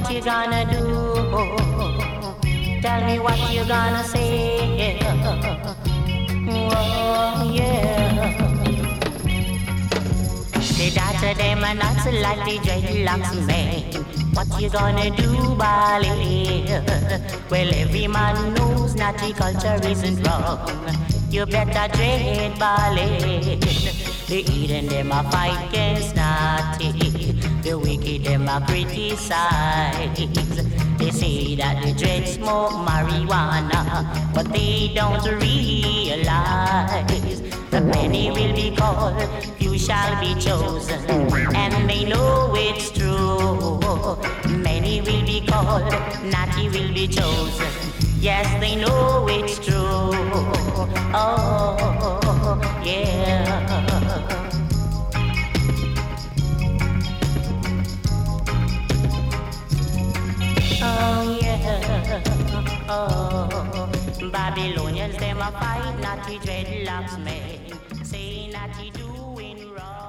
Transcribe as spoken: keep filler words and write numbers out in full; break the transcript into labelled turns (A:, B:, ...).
A: what you gonna do? Tell me what you gonna say. Oh, yeah. The daughter them are not so like the dreadlocks man. What you gonna do, Bali? Well, every man knows naughty culture isn't wrong. You better dread Bali. The Eden them a fight against naughty. The wicked them a criticize. They say that the dread smoke marijuana, but they don't realize that many will be called, few shall be chosen, and they know it's true. Many will be called, naughty will be chosen. Yes, they know it's true. Oh, yeah. Oh, yeah. Oh, Babylonians, them a fight, naughty dreadlocks men. Say naughty doing wrong.